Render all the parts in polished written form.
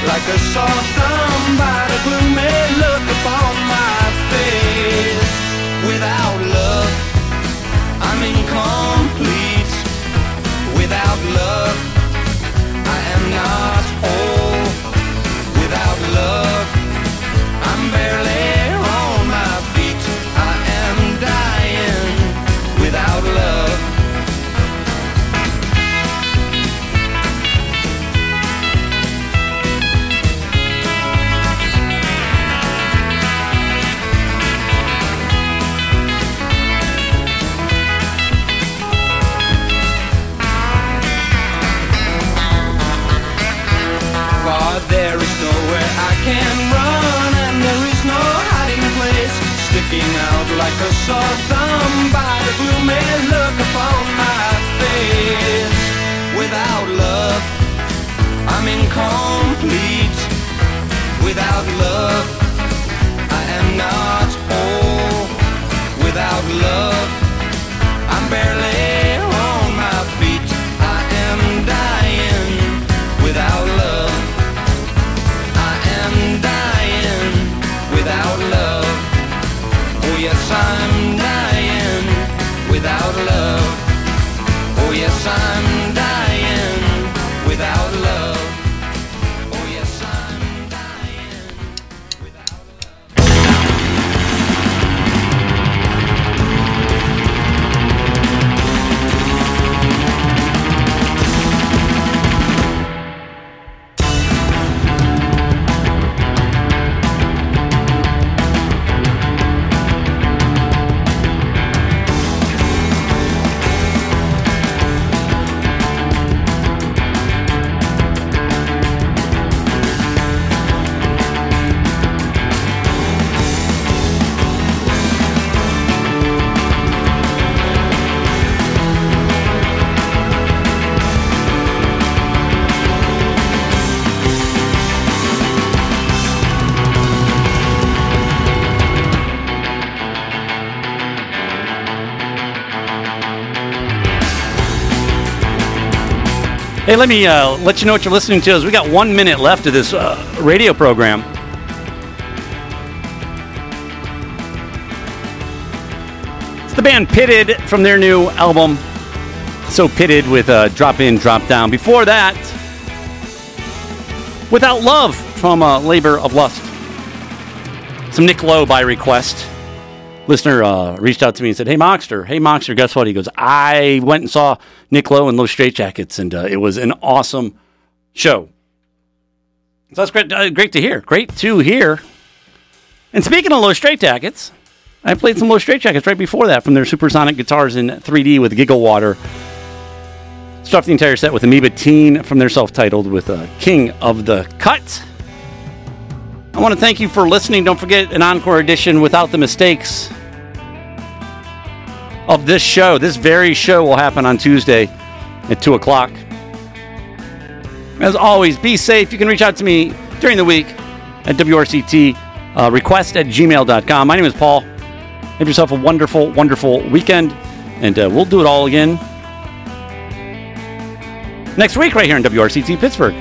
like a sore thumb by the gloomy look upon my face. Without love, I'm incomplete. Without love, I am not whole. Without love, I'm barely on my feet. I am dying without love. There is nowhere I can run, and there is no hiding place, sticking out like a sore thumb by the gloomy look upon my face. Without love, I'm incomplete. Without love, I am not whole. Without love, I'm barely on my feet. I am dying without love. Dying without love. Oh yes, I'm dying without love. Oh yes, I'm dying without love. Oh yes, I'm dying without Hey, let me let you know what you're listening to. We got 1 minute left of this radio program. It's the band Pitted from their new album, So Pitted, with Drop In, Drop Down. Before that, Without Love from Labor of Lust. Some Nick Lowe by request. Listener reached out to me and said, hey, Moxter, guess what? He goes, I went and saw Nick Lowe in Low Straitjackets, and it was an awesome show. So that's great to hear. Great to hear. And speaking of Low Straitjackets, I played some Low Straitjackets right before that from their Supersonic Guitars in 3D with Gigawater. Stuffed the entire set with Amoeba Teen from their self-titled with King of the Cut. I want to thank you for listening. Don't forget an encore edition without the mistakes of this show. This very show will happen on Tuesday at 2 o'clock. As always, be safe. You can reach out to me during the week at WRCT request at gmail.com. My name is Paul. Have yourself a wonderful, wonderful weekend, and we'll do it all again next week right here in WRCT Pittsburgh.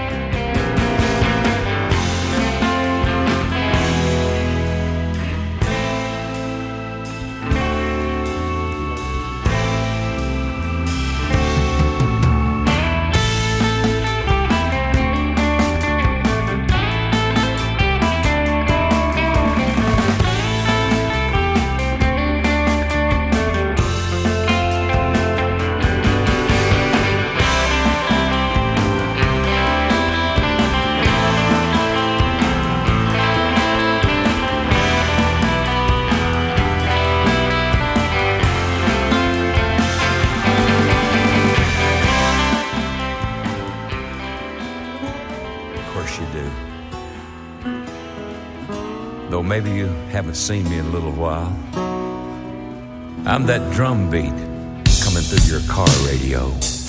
Maybe you haven't seen me in a little while. I'm that drum beat coming through your car radio.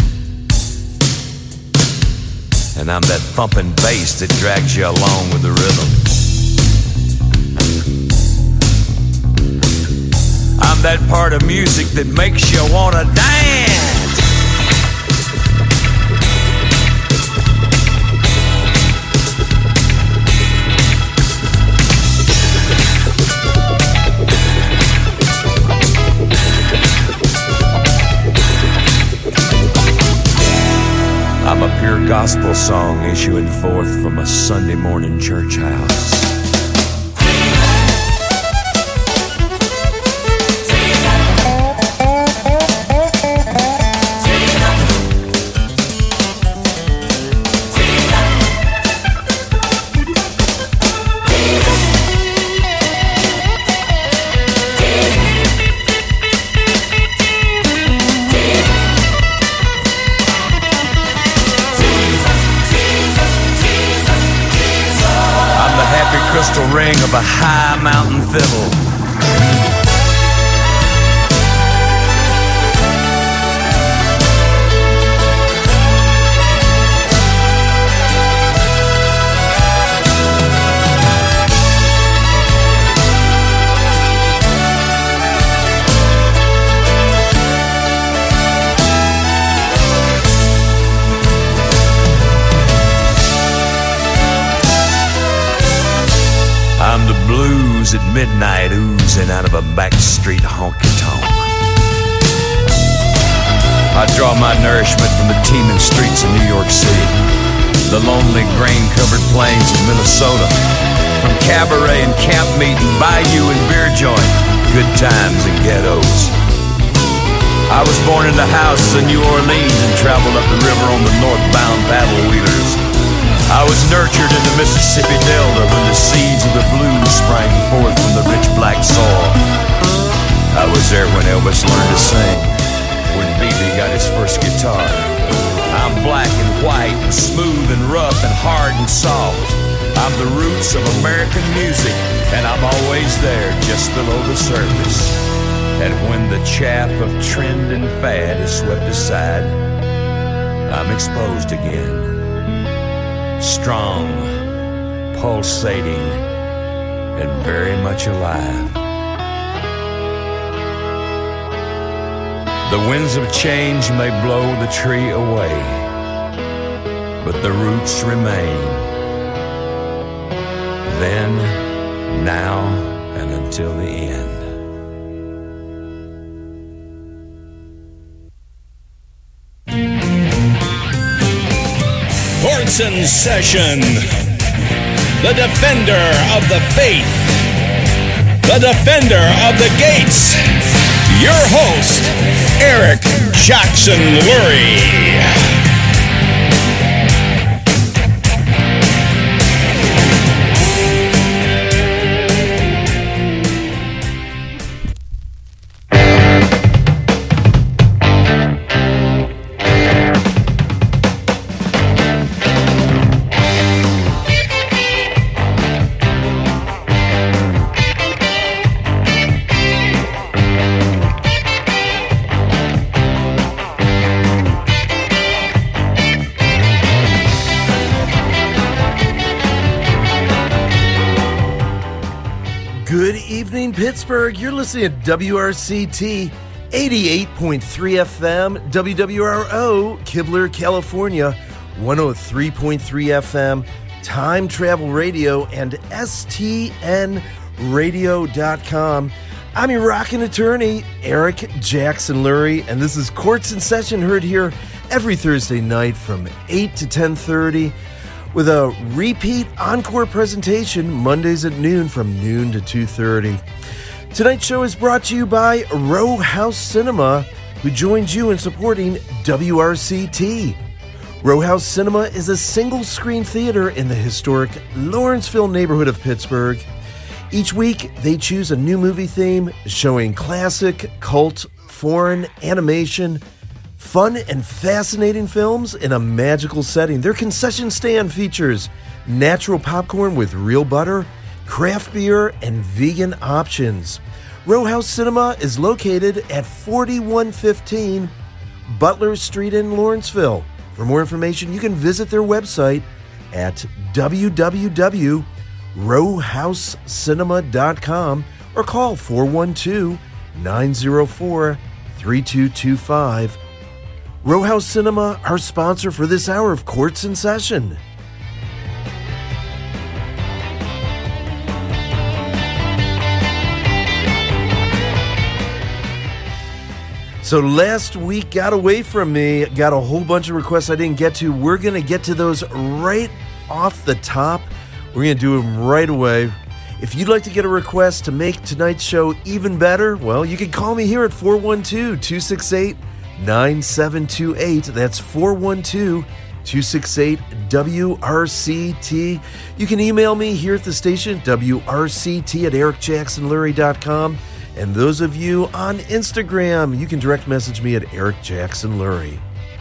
And I'm that thumping bass that drags you along with the rhythm. I'm that part of music that makes you wanna dance. clear gospel song issuing forth from a Sunday morning church house. Crystal ring of a high mountain fiddle. I'm the blues at midnight oozing out of a backstreet honky-tonk. I draw my nourishment from the teeming streets of New York City, the lonely grain-covered plains of Minnesota, from cabaret and camp meeting, bayou and beer joint, good times and ghettos. I was born in the houses of New Orleans and traveled up the river on the northbound paddle wheelers. I was nurtured in the Mississippi Delta when the seeds of the blues sprang forth from the rich black soil. I was there when Elvis learned to sing, when B.B. got his first guitar. I'm black and white and smooth and rough and hard and soft. I'm the roots of American music, and I'm always there just below the surface. And when the chaff of trend and fad is swept aside, I'm exposed again. Strong, pulsating, and very much alive. The winds of change may blow the tree away, but the roots remain. Then, now, and until the end. Courtson Session, the defender of the faith, the defender of the gates, your host, Eric Jackson Lurie. Pittsburgh, you're listening to WRCT 88.3 FM, WWRO, Kibler, California, 103.3 FM, Time Travel Radio, and STNradio.com. I'm your rockin' attorney, Eric Jackson Lurie, and this is Courts in Session, heard here every Thursday night from 8 to 10:30. with a repeat encore presentation Mondays at noon from noon to 2:30. Tonight's show is brought to you by Row House Cinema, who joins you in supporting WRCT. Row House Cinema is a single-screen theater in the historic Lawrenceville neighborhood of Pittsburgh. Each week, they choose a new movie theme showing classic, cult, foreign, animation, fun and fascinating films in a magical setting. Their concession stand features natural popcorn with real butter, craft beer, and vegan options. Row House Cinema is located at 4115 Butler Street in Lawrenceville. For more information, you can visit their website at www.rowhousecinema.com or call 412-904-3225. Row House Cinema, our sponsor for this hour of Courts in Session. So last week got away from me, got a whole bunch of requests I didn't get to. We're going to get to those right off the top. We're going to do them right away. If you'd like to get a request to make tonight's show even better, well, you can call me here at 412-268-9728. That's 412-268-WRCT. You can email me here at the station, WRCT@ericjacksonlurie.com. And those of you on Instagram, you can direct message me at Eric Jackson Lurie.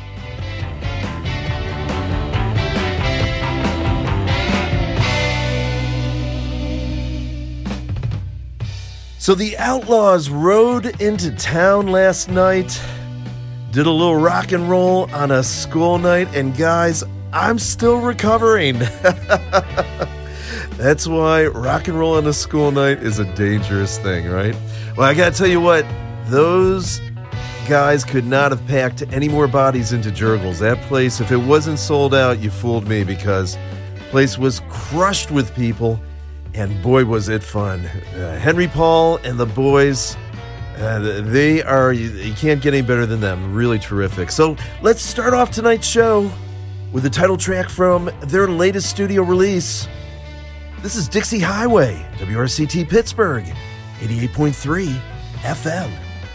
So the Outlaws rode into town last night, did a little rock and roll on a school night, and guys, I'm still recovering. That's why rock and roll on a school night is a dangerous thing, right? Well, I gotta tell you what, those guys could not have packed any more bodies into Jurgles. That place, if it wasn't sold out, you fooled me, because the place was crushed with people, and boy, was it fun. Henry Paul and the boys, they are, you can't get any better than them. Really terrific. So let's start off tonight's show with the title track from their latest studio release. This is Dixie Highway, WRCT Pittsburgh, 88.3 FM.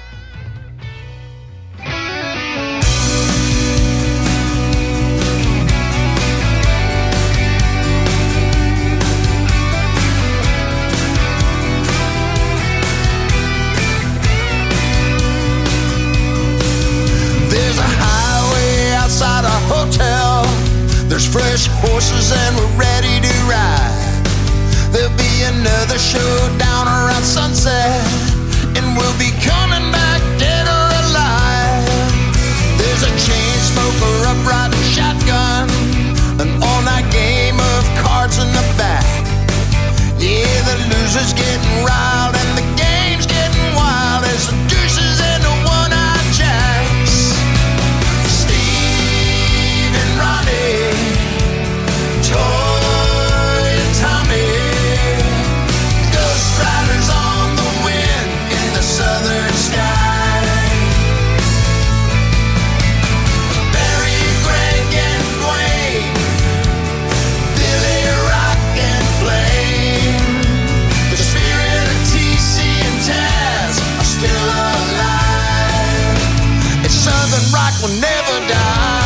There's a highway outside a hotel. There's fresh horses and we're ready to ride. There'll be another showdown around sunset, and we'll be coming back dead or alive. There's a chain smoker up riding shotgun, an all-night game of cards in the back. Yeah, the loser's getting riled and the game's getting wild as the deuces and the one-eyed jacks. Steve and Ronnie, Toy and Tommy, riders on the wind in the southern sky. Barry, Greg, and Dwayne, Billy, Rock, and Flame. The spirit of TC and Taz are still alive. And Southern Rock will never die.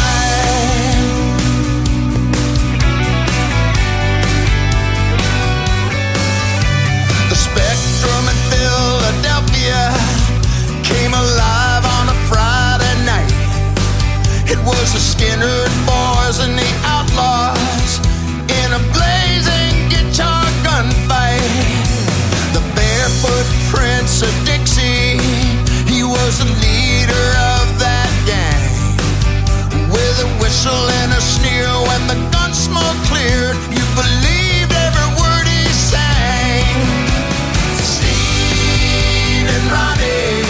Spectrum in Philadelphia came alive on a Friday night. It was the Skinner boys and the Outlaws in a blazing guitar gunfight. The barefoot Prince of Dixie, he was the leader of that gang. With a whistle and a sneer, when the gun smoke cleared, you believed every word he sang. And Ronnie,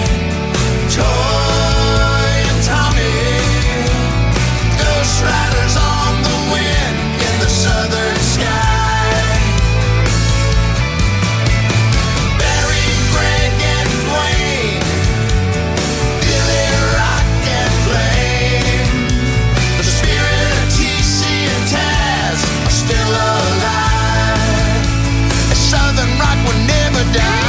Toy and Tommy, ghost riders on the wind in the southern sky. Barry, Greg, and Dwayne, Billy, Rock, and Flame. The spirit of TC and Taz are still alive. And Southern Rock will never die.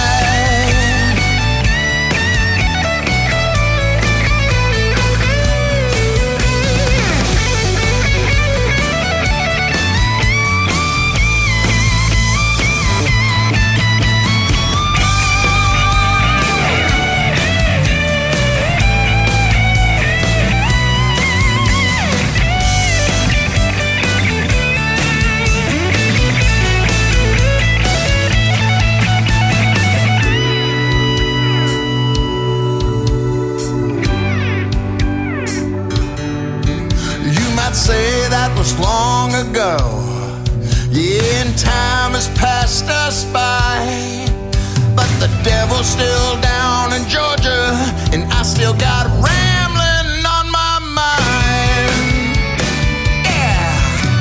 Say that was long ago. Yeah, and time has passed us by. But the devil's still down in Georgia, and I still got rambling on my mind. Yeah.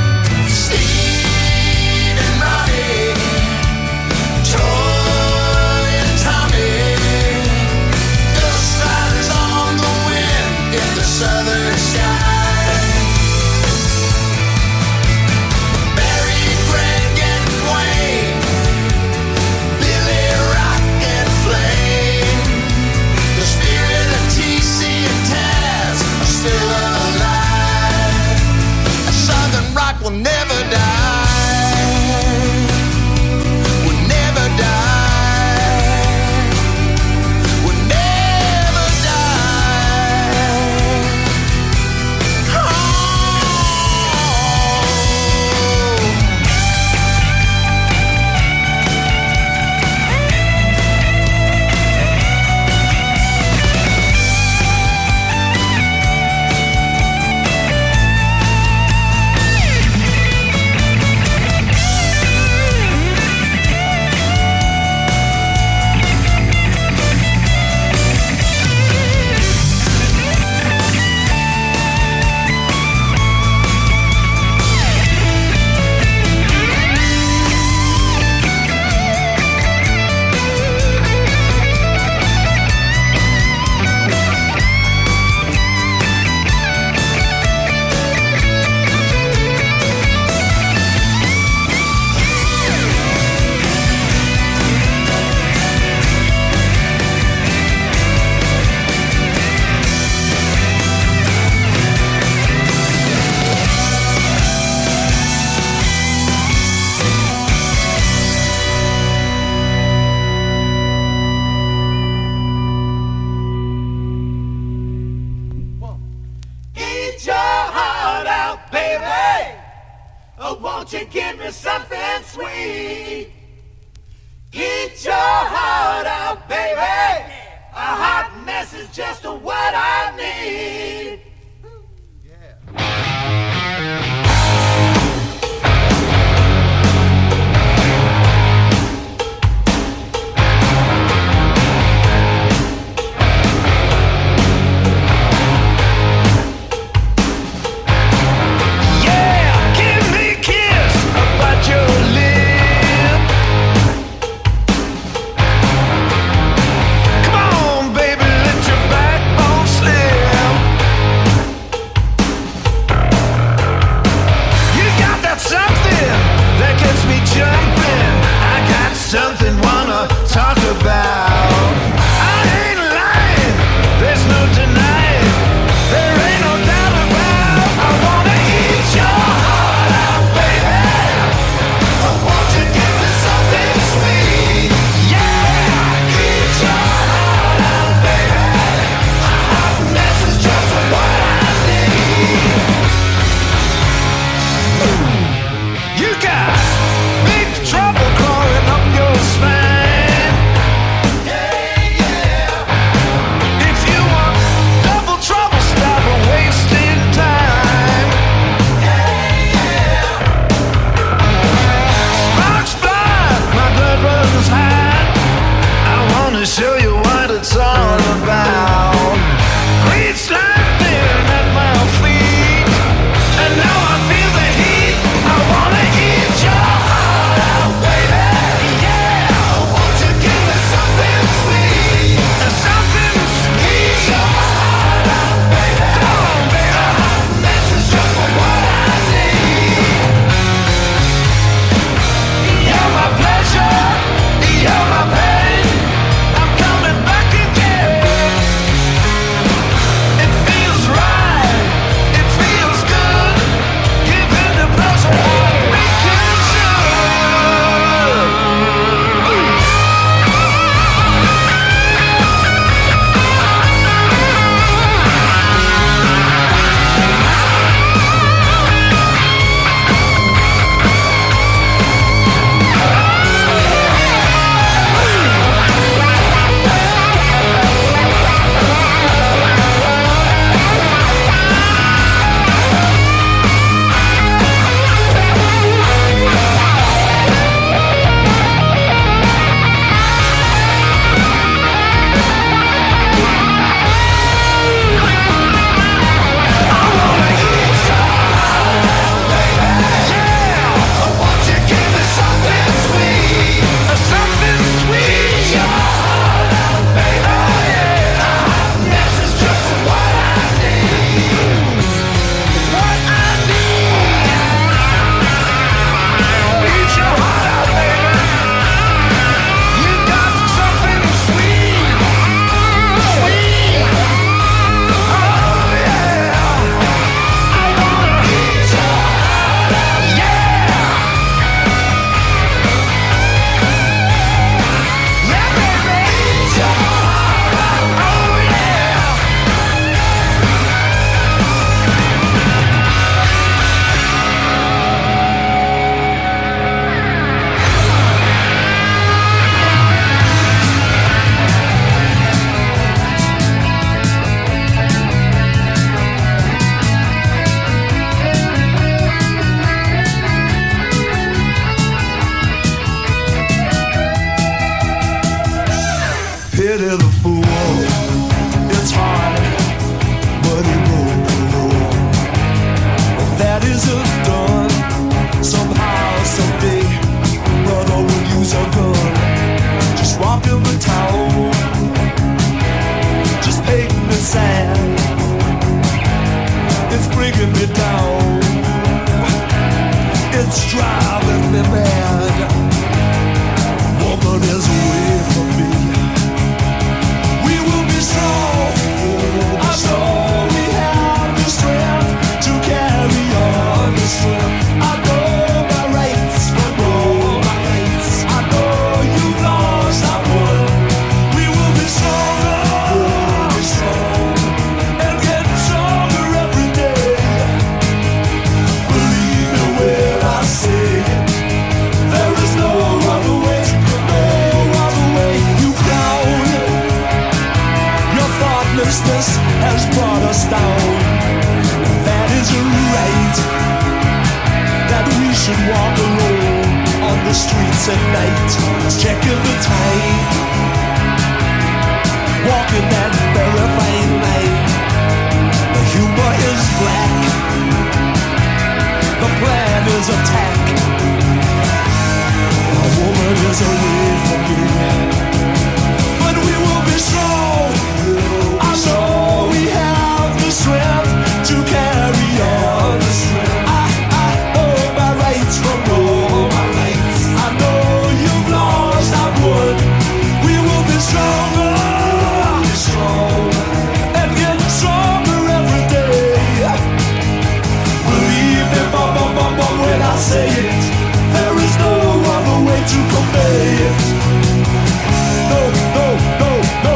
Steve and Ronnie, Toy and Tommy, ghost riders southern sky. Barry, Greg, and Dwayne, Billy, Rock, and Flame, the spirit of TC and Taz are still alive. Southern rock will never die, will never die, will never die. Oh. Eat your heart out, baby. Oh, won't you give me something sweet? Eat your heart out, baby. A hot mess is just what I need. Yeah, give me a kiss about your lip. Come on, baby, let your backbone slip. bringing me down. It's driving me mad. Woman is away from me. We will be strong. I know we have the strength to carry on the strength. I know my rights from all my rights. I know you've lost, I won. We will be stronger, and get stronger every day. Believe me when I say it. There is no other way, no other way. You down. Your thoughtlessness has brought us down. That isn't right. That we should walk alone on the streets at night, checking the time, walking that very fine line. The humor is black. The plan is attack. A woman is away from me, but we will be strong. I know we have the strength to carry on. I know my rights from all my rights. I know you've lost, I've won. We will be stronger, and get stronger every day. Believe me, when I say it. There is no other way to convey it. No, no, no, no.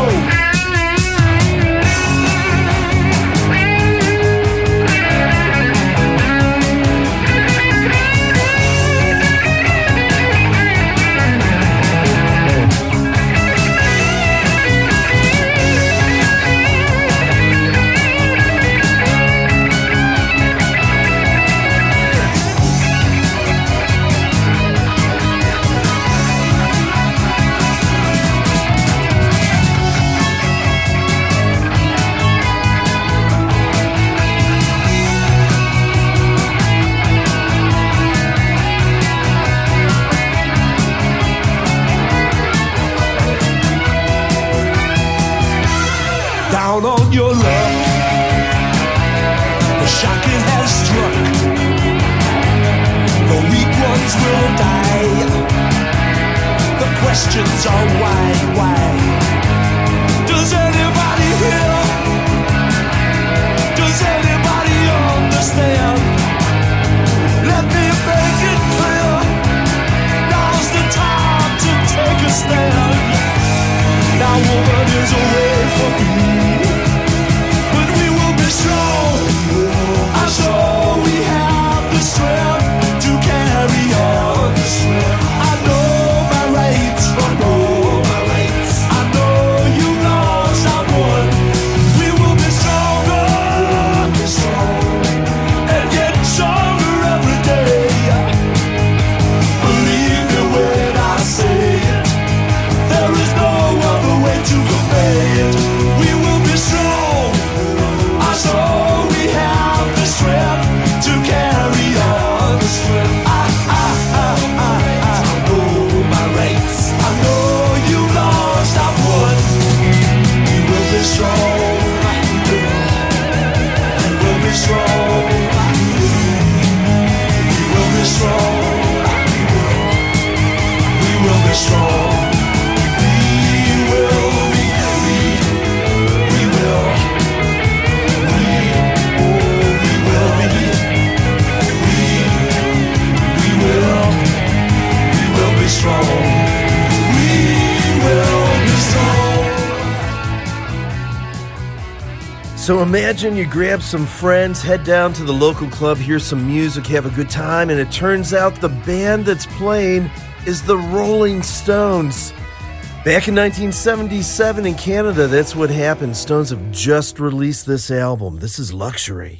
Down on your luck, the shocking has struck. The weak ones will die. The questions are why? Does anybody hear? Does anybody understand? Let me make it clear. Now's the time to take a stand. Now woman is away from me, but we will be strong. I know we have the strength to carry on. I know my rights from all my rights. I know you've lost, I've won. We will be stronger, and get stronger every day. Believe me when I say it. There is no other way to convey it. We will be strong. I know we have the strength to carry on. I know my rights. I know you lost, I've won. We will be strong. And we'll be strong. We will be strong. We will be strong. So imagine you grab some friends, head down to the local club, hear some music, have a good time, and it turns out the band that's playing is the Rolling Stones. Back in 1977 in Canada, that's what happened. Stones have just released this album. This is Luxury.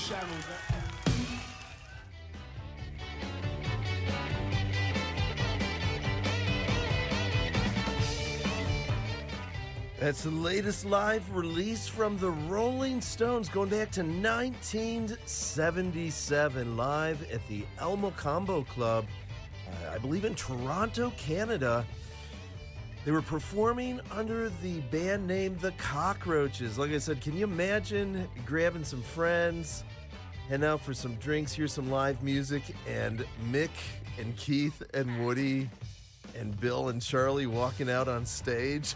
channels. That's the latest live release from the Rolling Stones, going back to 1977, live at the El Mocambo Club, I believe in Toronto, Canada. They were performing under the band name The Cockroaches. Like I said, can you imagine grabbing some friends, heading out for some drinks, hear some live music, and Mick and Keith and Woody and Bill and Charlie walking out on stage?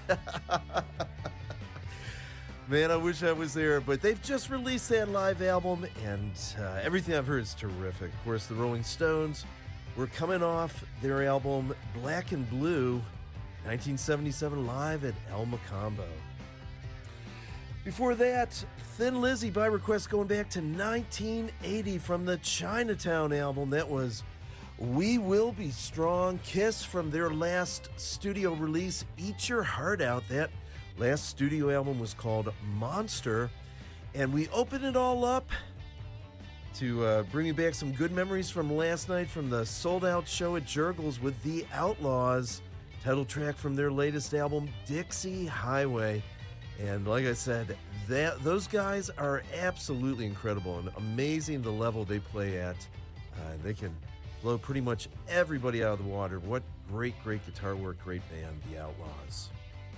Man, I wish I was there. But they've just released that live album, and everything I've heard is terrific. Of course, the Rolling Stones were coming off their album Black and Blue, 1977, live at El Mocambo. Before that, Thin Lizzy by request, going back to 1980 from the Chinatown album. That was We Will Be Strong. Kiss from their last studio release, Eat Your Heart Out. That last studio album was called Monster. And we open it all up to bring you back some good memories from last night from the sold-out show at Jurgles with The Outlaws. Title track from their latest album, Dixie Highway. And like I said, those guys are absolutely incredible and amazing the level they play at. They can blow pretty much everybody out of the water. What great guitar work, great band, The Outlaws.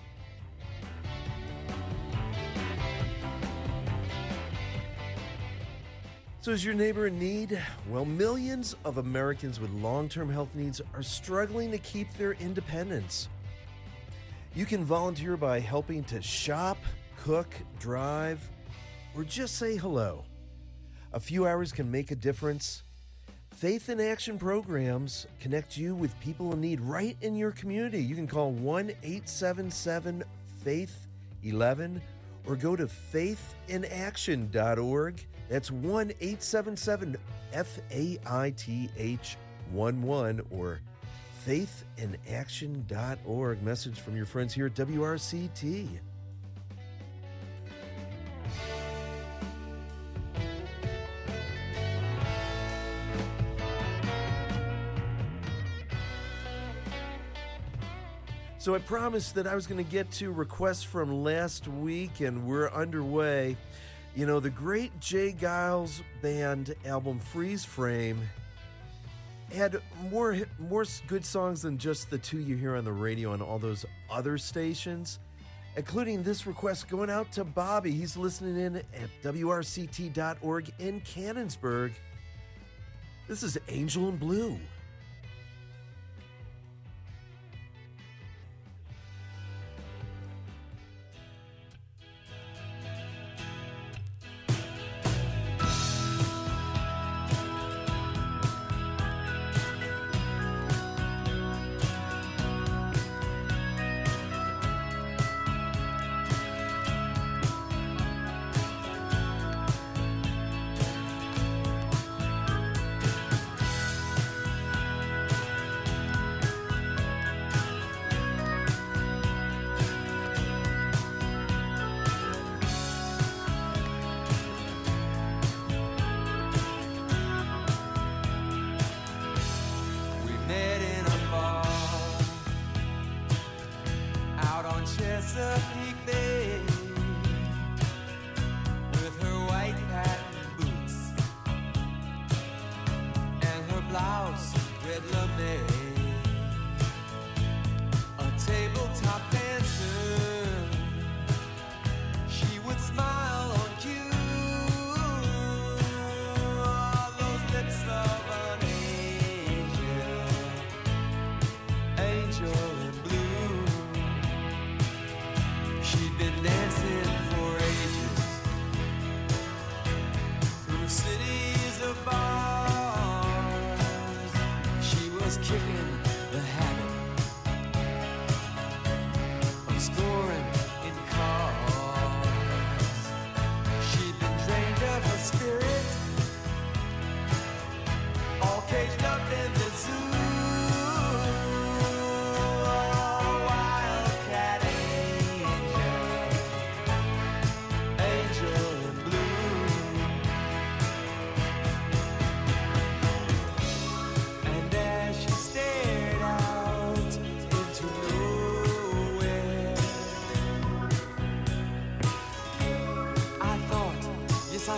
So is your neighbor in need? Well, millions of Americans with long-term health needs are struggling to keep their independence. You can volunteer by helping to shop, cook, drive, or just say hello. A few hours can make a difference. Faith in Action programs connect you with people in need right in your community. You can call 1-877-FAITH-11 or go to faithinaction.org. That's 1-877-FAITH-11 or faithinaction.org. Message from your friends here at WRCT. So I promised that I was going to get to requests from last week, and we're underway. You know, the great Jay Giles Band album Freeze Frame had more good songs than just the two you hear on the radio on all those other stations, including this request going out to Bobby. He's listening in at WRCT.org in Cannonsburg. This is Angel in Blue.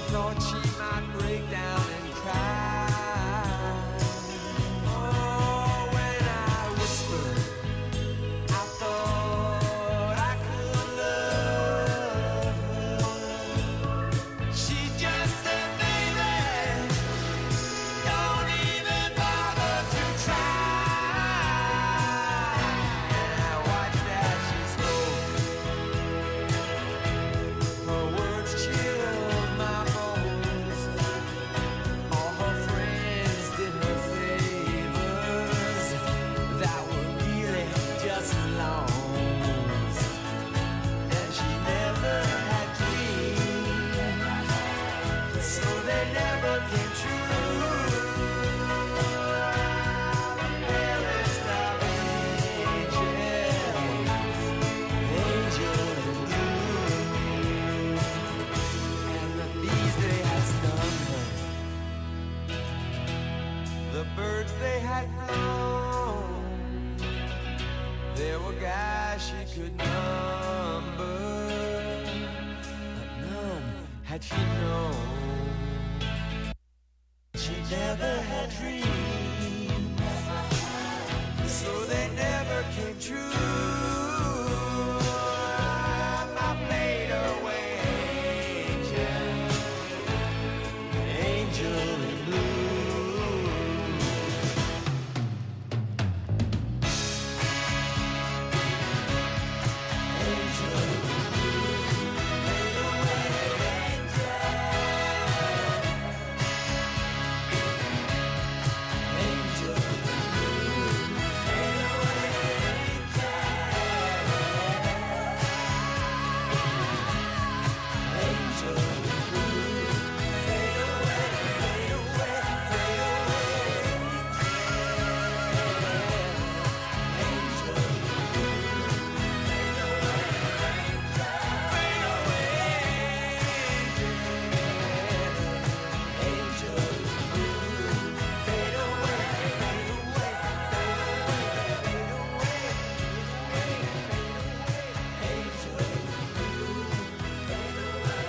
thought she might break down and cry. Oh, when I whispered, I thought I could love her. She just said, baby, don't even bother to try. And I watched as she spoke. Her words chilled my bones. All her friends did her favors that were really just loans. And she never had dreams, so they never came true. Fairest of angel and blue. And the bees they had stung her, the birds they had flown. There were guys she could number, but none had she known. She never had dreams, so they never came true. My fade away angel in blue. Angel in blue, fade away angel. Angel in blue, fade away angel. Angel in blue, fade away, fade away, fade away. Angel in blue, fade away, fade away. Angel in blue, fade away, fade away, fade away, Angel in blue, fade away.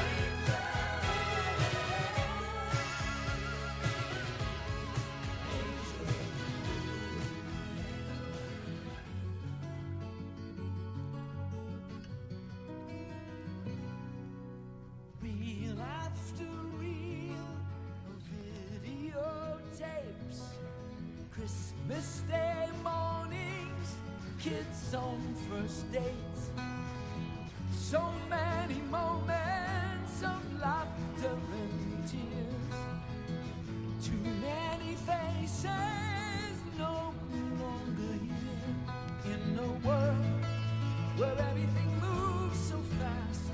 Reel after reel of videotapes, Christmas Day mornings, kids on first dates. So many moments of laughter and tears. Too many faces no longer here. In a world where everything moves so fast,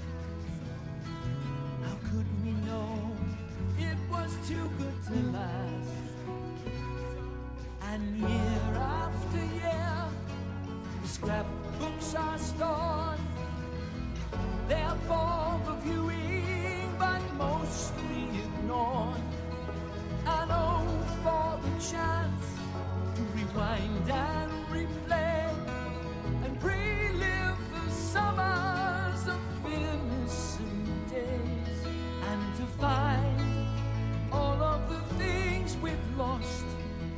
how could we know it was too good to last? And year after year, the scrapbooks are stored. They're for the viewing, but mostly ignored. And oh, for the chance to rewind and replay and relive the summers of innocent days, and to find all of the things we've lost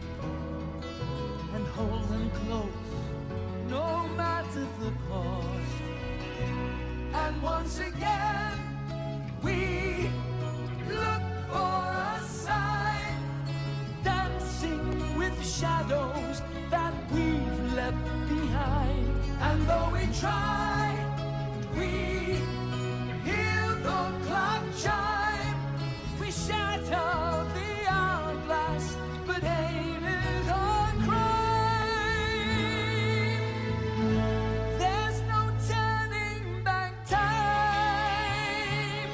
and hold them close, no matter the cost. And once again, we look for a sign, dancing with shadows that we've left behind. And though we try, we hear the clock chime. We shatter the hourglass, but ain't it a crime? There's no turning back time.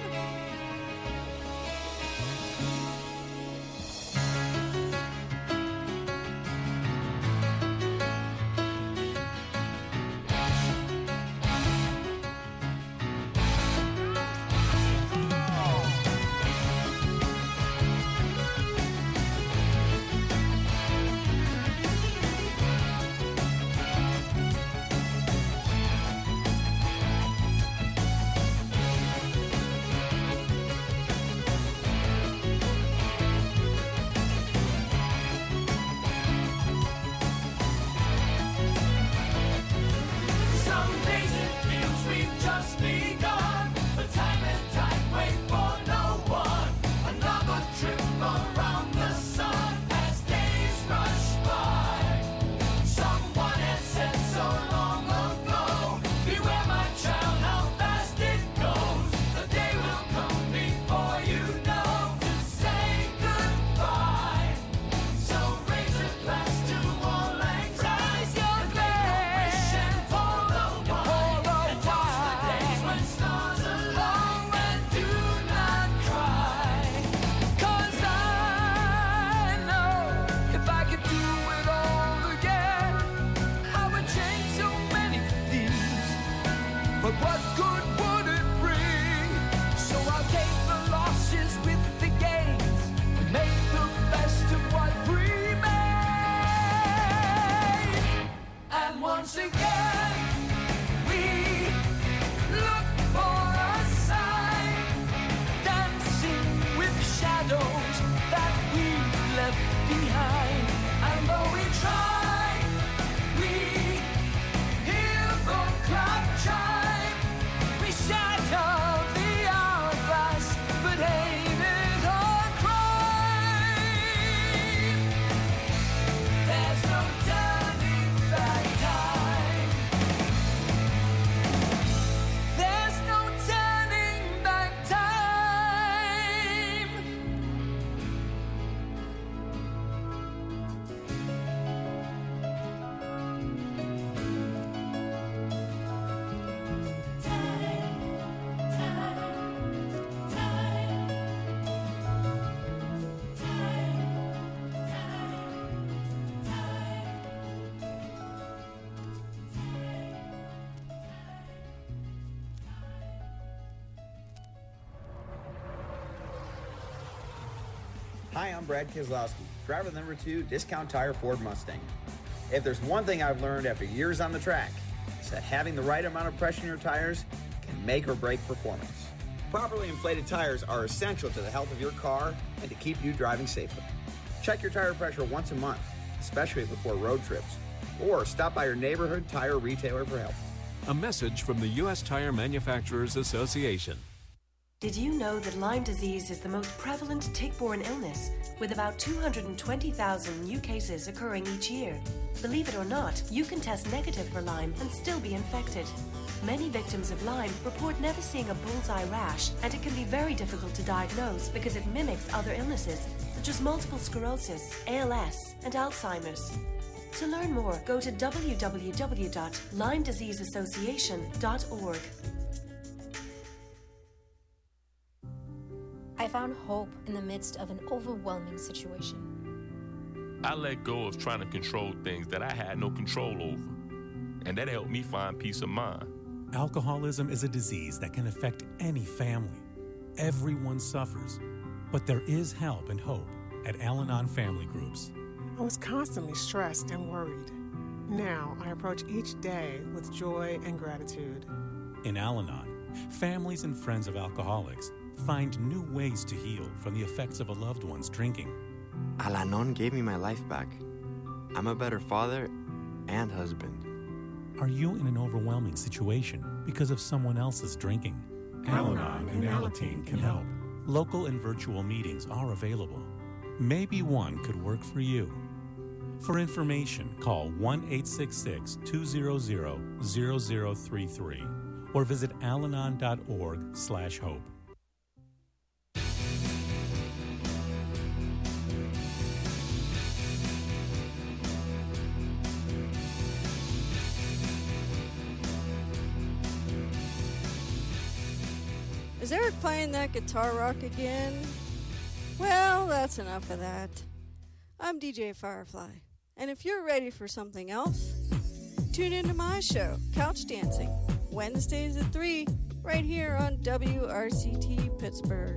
Hi, I'm Brad Keselowski, driver number 2, Discount Tire Ford Mustang. If there's one thing I've learned after years on the track, it's that having the right amount of pressure in your tires can make or break performance. Properly inflated tires are essential to the health of your car and to keep you driving safely. Check your tire pressure once a month, especially before road trips, or stop by your neighborhood tire retailer for help. A message from the U.S. Tire Manufacturers Association. Did you know that Lyme disease is the most prevalent tick-borne illness, with about 220,000 new cases occurring each year? Believe it or not, you can test negative for Lyme and still be infected. Many victims of Lyme report never seeing a bullseye rash, and it can be very difficult to diagnose because it mimics other illnesses, such as multiple sclerosis, ALS, and Alzheimer's. To learn more, go to www.LymeDiseaseAssociation.org. I found hope in the midst of an overwhelming situation. I let go of trying to control things that I had no control over, and that helped me find peace of mind. Alcoholism is a disease that can affect any family. Everyone suffers, but there is help and hope at Al-Anon Family Groups. I was constantly stressed and worried. Now I approach each day with joy and gratitude. In Al-Anon, families and friends of alcoholics find new ways to heal from the effects of a loved one's drinking. Al-Anon gave me my life back. I'm a better father and husband. Are you in an overwhelming situation because of someone else's drinking? Al-Anon and Alateen can help. Local and virtual meetings are available. Maybe one could work for you. For information, call 1-866-200-0033 or visit alanon.org/hope. Is Eric playing that guitar rock again? Well, that's enough of that. I'm DJ Firefly, and if you're ready for something else, tune into my show, Couch Dancing, Wednesdays at 3, right here on WRCT Pittsburgh.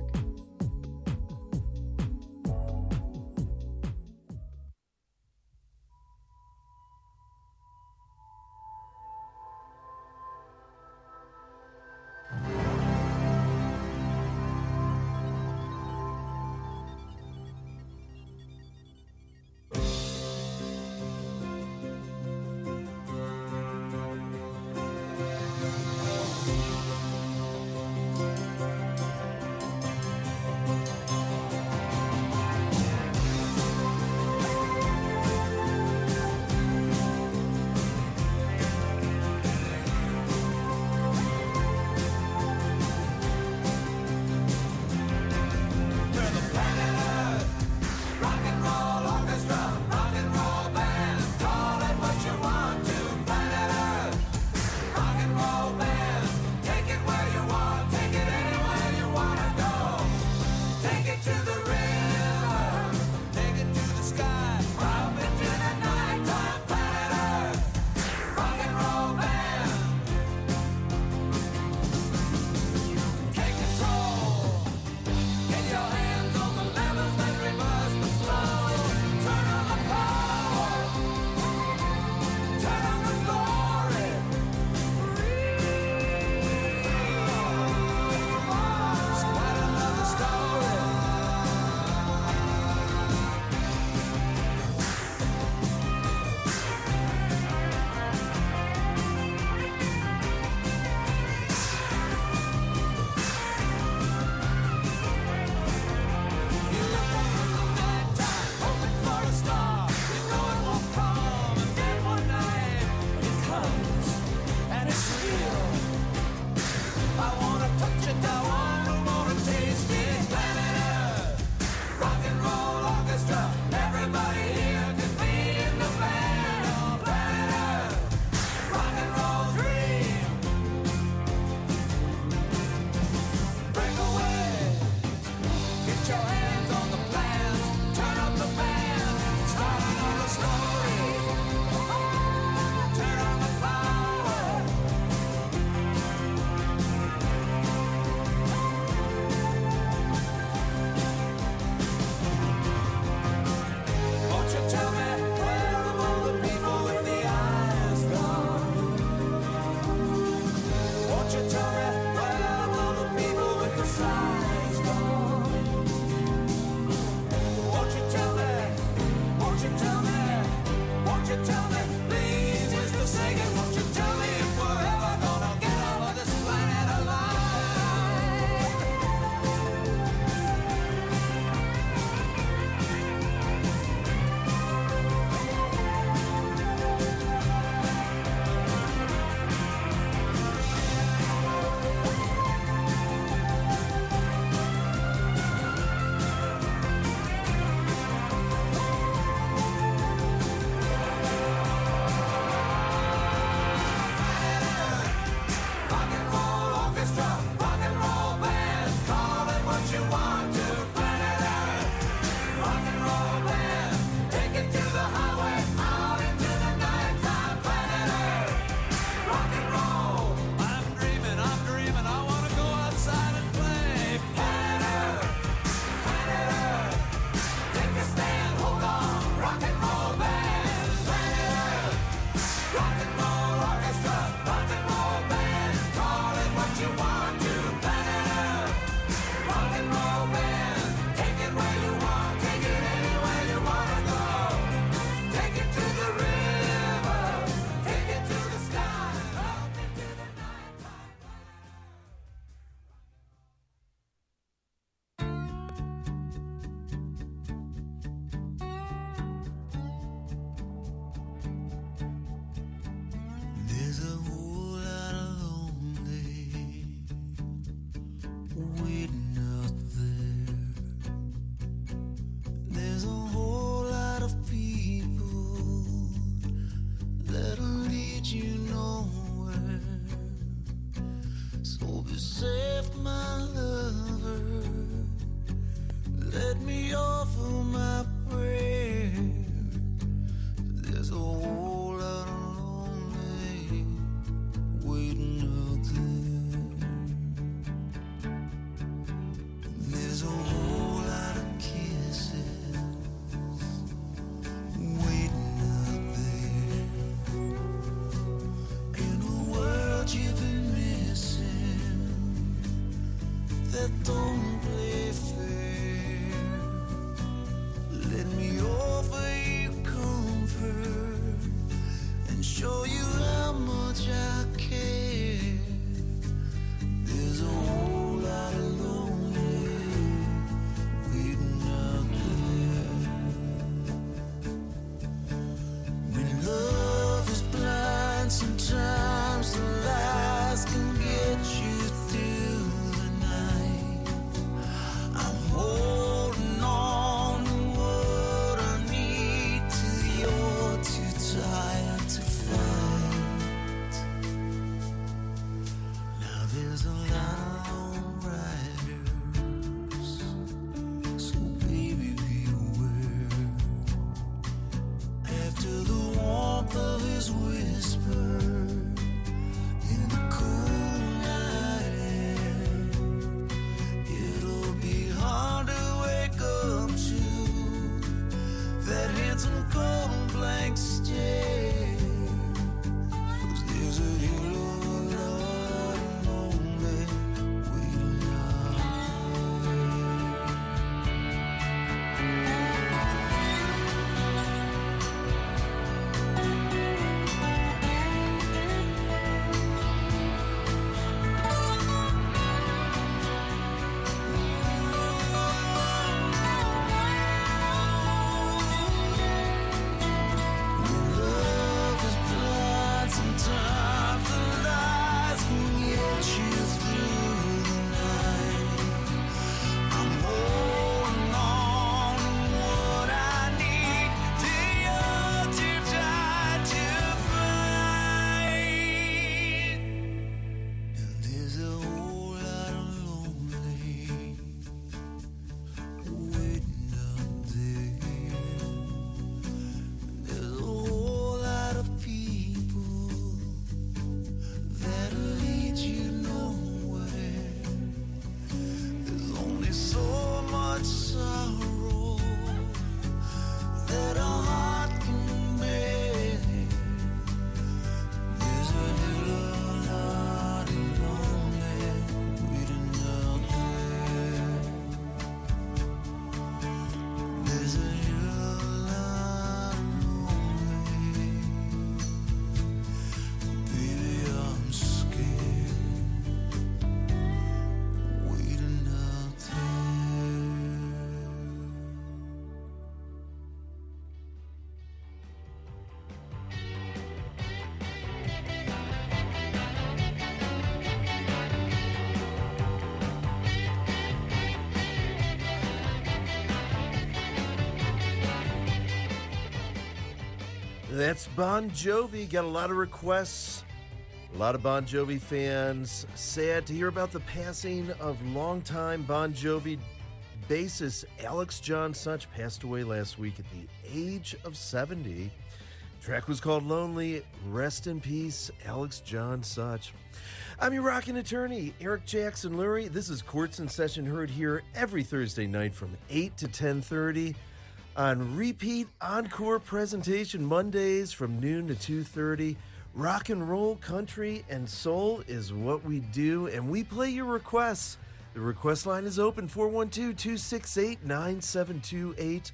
There's a whole lot of kisses waiting out there in a world you've been missing that don't play fair. Let me offer you comfort and show you how much I care. There's a whole lot of lonely waiting out there. When love is blind, sometimes the lies can get you through the night. I'm holding on to what I need till you're too tired to fight. Now there's a lot of riders, so baby beware. After the warmth of his whisper in the cool night air, it'll be hard to wake up to that handsome cold blank stare. 'Cause there's a hell of a lot of lonely waiting out Love is blind, sometimes the lies can get you through the night. I'm holding on to what I need till you're too tired to fight. And there's a whole lot of lonely waiting out there. There's a whole lot of people that'll lead you nowhere. There's only so much sorrow that a heart can bear. There's a hell of a lot of lonely waiting out there. There's a hell of a lot of lonely. Baby, I'm scared waiting out there. That's Bon Jovi. Got a lot of requests. A lot of Bon Jovi fans sad to hear about the passing of longtime Bon Jovi bassist Alex John Such. Passed away last week at the age of 70. Track was called Lonely. Rest in peace, Alex John Such. I'm your rockin' attorney, Eric Jackson Lurie. This is Courts in Session, heard here every Thursday night from 8 to 10:30. On repeat encore presentation Mondays from noon to 2:30. Rock and roll, country, and soul is what we do, and we play your requests. The request line is open, 412-268-9728,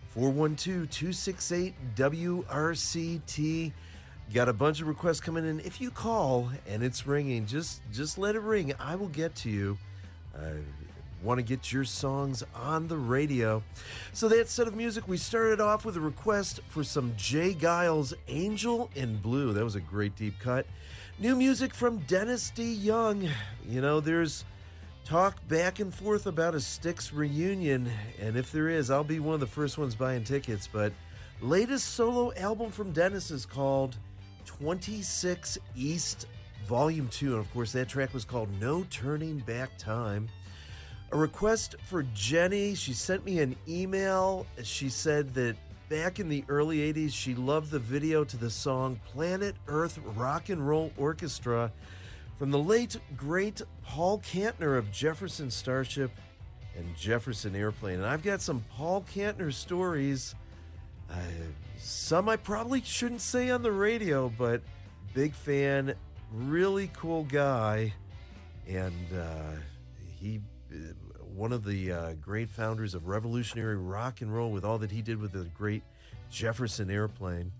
412-268-WRCT. Got a bunch of requests coming in. If you call and it's ringing, just let it ring. I will get to you. Want to get your songs on the radio. So that set of music, we started off with a request for some Jay Giles, Angel in Blue. That was a great deep cut. New music from Dennis D. Young. You know, there's talk back and forth about a Styx reunion, and if there is, I'll be one of the first ones buying tickets. But latest solo album from Dennis is called 26 East Volume 2, and of course that track was called No Turning Back Time. A request for Jenny. She sent me an email. She said that back in the early 80s, she loved the video to the song Planet Earth Rock and Roll Orchestra from the late, great Paul Kantner of Jefferson Starship. and Jefferson Airplane. And I've got some Paul Kantner stories. Some I probably shouldn't say on the radio, but big fan, really cool guy. And he, one of the great founders of revolutionary rock and roll with all that he did with the great Jefferson Airplane.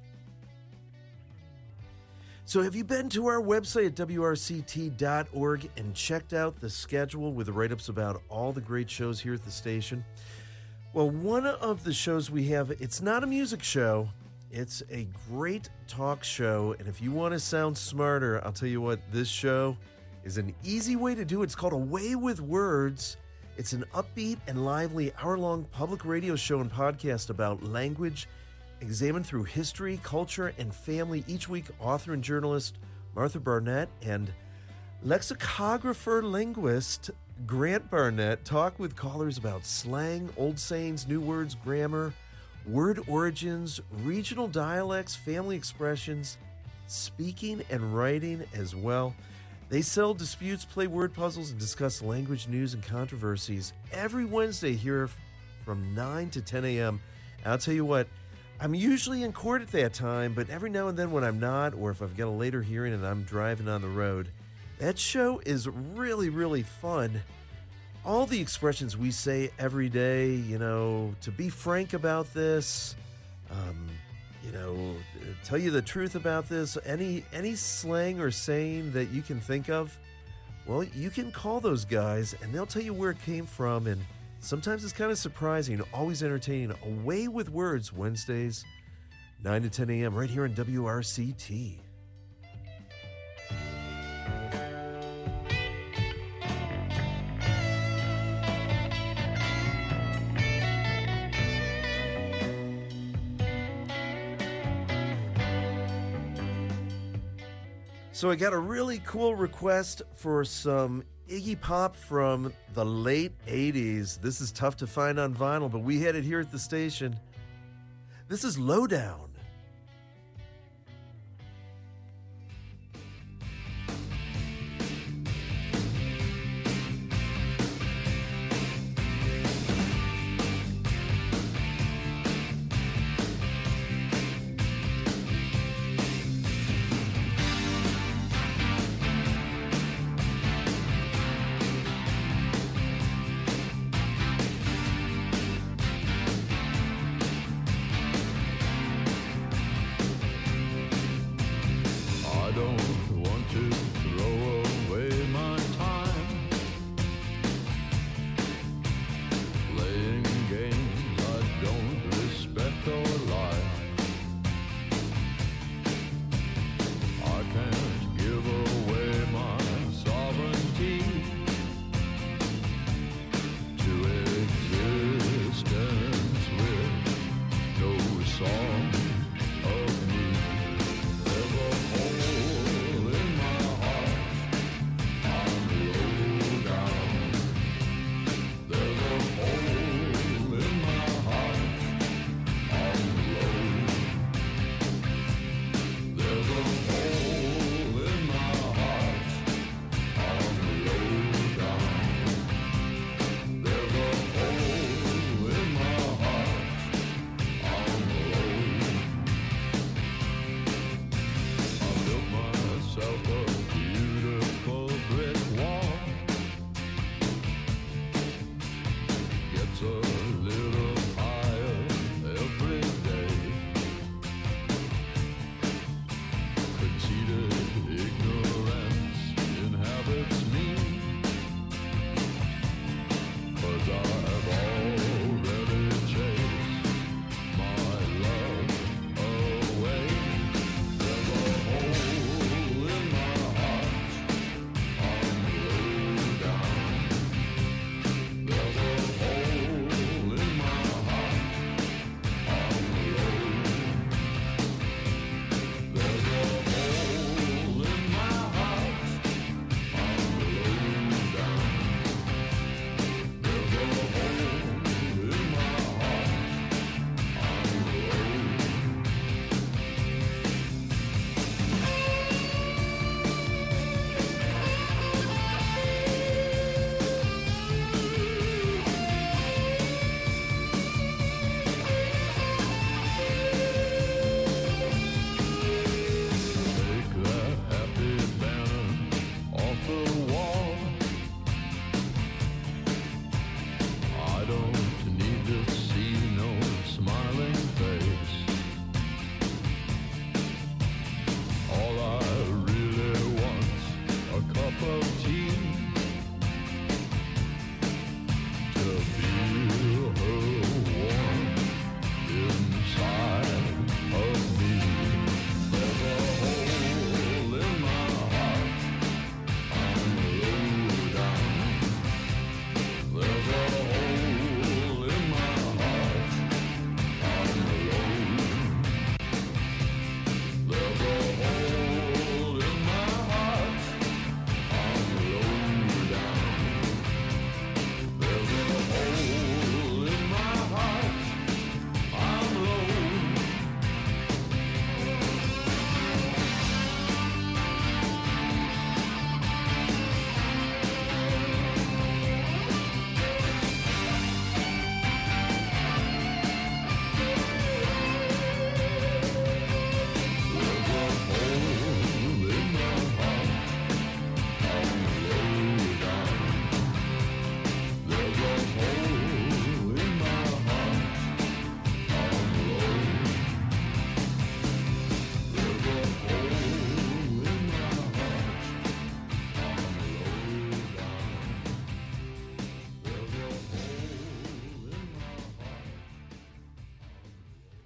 So have you been to our website at wrct.org and checked out the schedule with the write-ups about all the great shows here at the station? Well, one of the shows we have, it's not a music show, it's a great talk show, and if you want to sound smarter, I'll tell you what, this show is an easy way to do it. It's called Away with Words. It's an upbeat and lively hour-long public radio show and podcast about language, examined through history, culture, and family. Each week, author and journalist Martha Barnett and lexicographer linguist Grant Barnett talk with callers about slang, old sayings, new words, grammar, word origins, regional dialects, family expressions, speaking and writing as well. They settle disputes, play word puzzles, and discuss language news and controversies every Wednesday here from 9 to 10 a.m. I'll tell you what, I'm usually in court at that time, but every now and then when I'm not, or if I've got a later hearing and I'm driving on the road, that show is really, really fun. All the expressions we say every day, you know, to be frank about this, you know, tell you the truth about this, any slang or saying that you can think of, well, you can call those guys and they'll tell you where it came from, and sometimes it's kind of surprising, always entertaining. Away with Words, Wednesdays, 9 to 10 a.m. right here on WRCT. So I got a really cool request for some Iggy Pop from the late 80s. This is tough to find on vinyl, but we had it here at the station. This is Lowdown.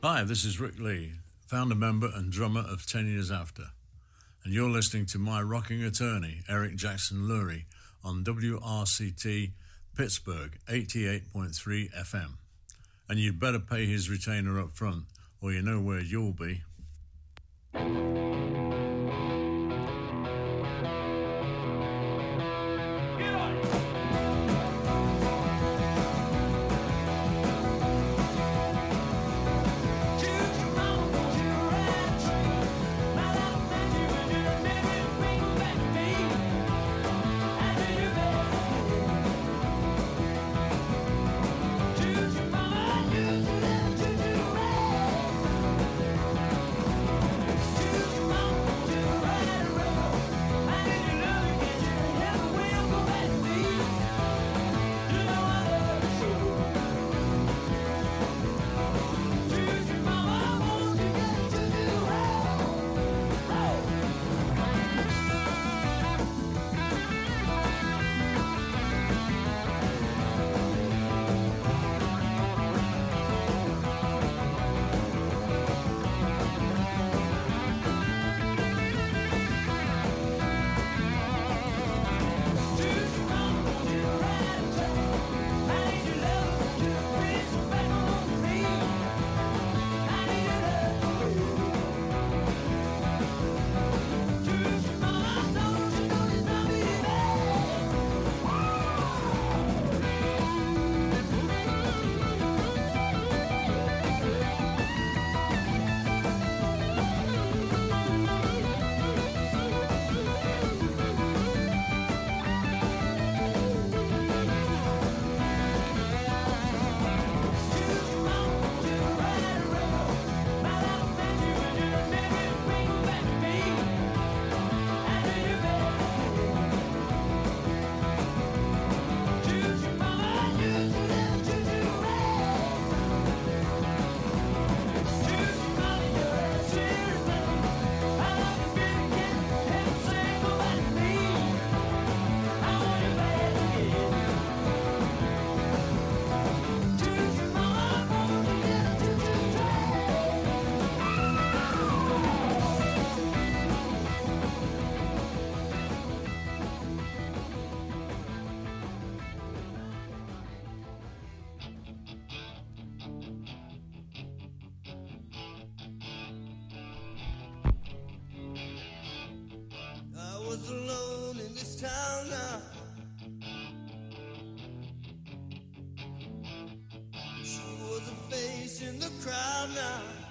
Hi, this is Rick Lee, founder member and drummer of 10 Years After, and you're listening to my rocking attorney, Eric Jackson Lurie, on WRCT Pittsburgh 88.3 FM. And you'd better pay his retainer up front, or you know where you'll be. was alone in this town now. She was a face in the crowd now.